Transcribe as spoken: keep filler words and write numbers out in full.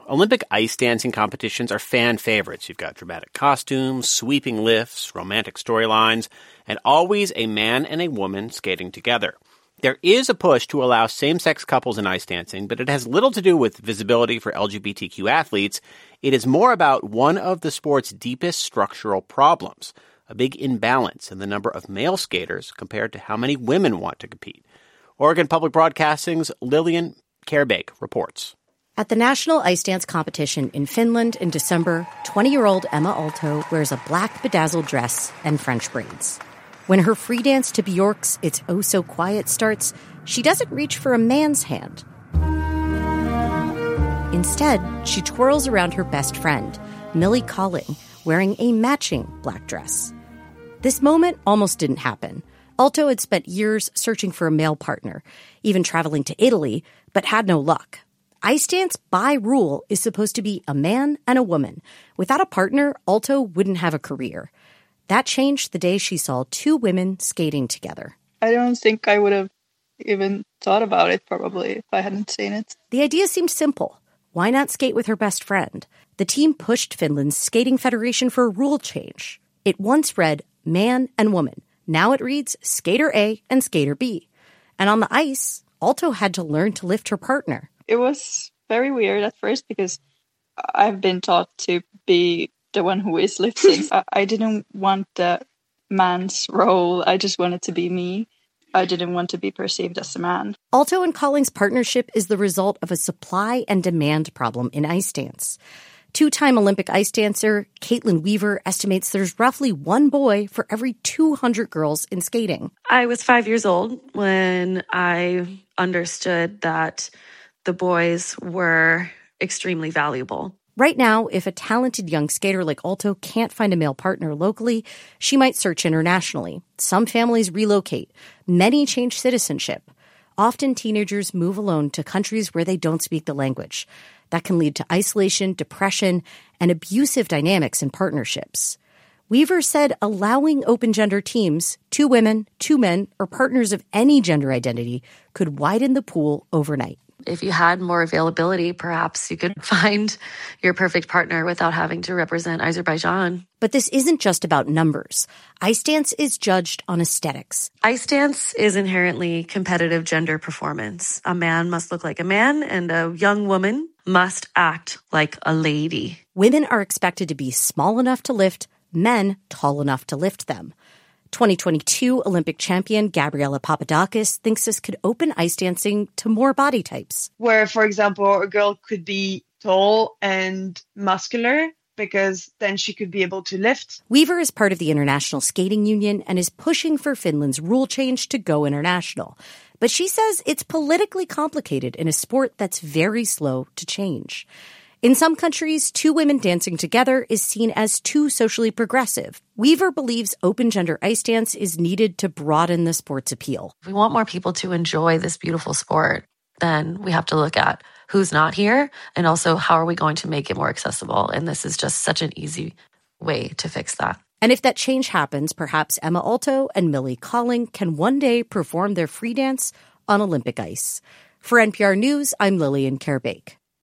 Olympic ice dancing competitions are fan favorites. You've got dramatic costumes, sweeping lifts, romantic storylines, and always a man and a woman skating together. There is a push to allow same-sex couples in ice dancing, but it has little to do with visibility for L G B T Q athletes. It is more about one of the sport's deepest structural problems, a big imbalance in the number of male skaters compared to how many women want to compete. Oregon Public Broadcasting's Lillian Kerbeek reports. At the National Ice Dance Competition in Finland in December, twenty-year-old Emma Aalto wears a black bedazzled dress and French braids. When her free dance to Bjork's It's Oh So Quiet starts, she doesn't reach for a man's hand. Instead, she twirls around her best friend, Millie Colling, wearing a matching black dress. This moment almost didn't happen. Aalto had spent years searching for a male partner, even traveling to Italy, but had no luck. Ice dance, by rule, is supposed to be a man and a woman. Without a partner, Aalto wouldn't have a career. That changed the day she saw two women skating together. I don't think I would have even thought about it, probably, if I hadn't seen it. The idea seemed simple. Why not skate with her best friend? The team pushed Finland's skating federation for a rule change. It once read man and woman. Now it reads skater A and skater B. And on the ice, Aalto had to learn to lift her partner. It was very weird at first because I've been taught to be the one who is lifting. I, I didn't want the man's role. I just wanted to be me. I didn't want to be perceived as a man. Aalto and Colling's partnership is the result of a supply and demand problem in ice dance. Two-time Olympic ice dancer Caitlin Weaver estimates there's roughly one boy for every two hundred girls in skating. I was five years old when I understood that the boys were extremely valuable. Right now, if a talented young skater like Aalto can't find a male partner locally, she might search internationally. Some families relocate. Many change citizenship. Often teenagers move alone to countries where they don't speak the language. That can lead to isolation, depression, and abusive dynamics in partnerships. Weaver said allowing open gender teams, two women, two men, or partners of any gender identity could widen the pool overnight. If you had more availability, perhaps you could find your perfect partner without having to represent Azerbaijan. But this isn't just about numbers. Ice dance is judged on aesthetics. Ice dance is inherently competitive gender performance. A man must look like a man, and a young woman must act like a lady. Women are expected to be small enough to lift, men tall enough to lift them. twenty twenty-two Olympic champion Gabriela Papadakis thinks this could open ice dancing to more body types. Where, for example, a girl could be tall and muscular because then she could be able to lift. Weaver is part of the International Skating Union and is pushing for Finland's rule change to go international. But she says it's politically complicated in a sport that's very slow to change. In some countries, two women dancing together is seen as too socially progressive. Weaver believes open gender ice dance is needed to broaden the sport's appeal. If we want more people to enjoy this beautiful sport, then we have to look at who's not here and also how are we going to make it more accessible. And this is just such an easy way to fix that. And if that change happens, perhaps Emma Aalto and Millie Colling can one day perform their free dance on Olympic ice. For N P R News, I'm Lillian Kerbeek.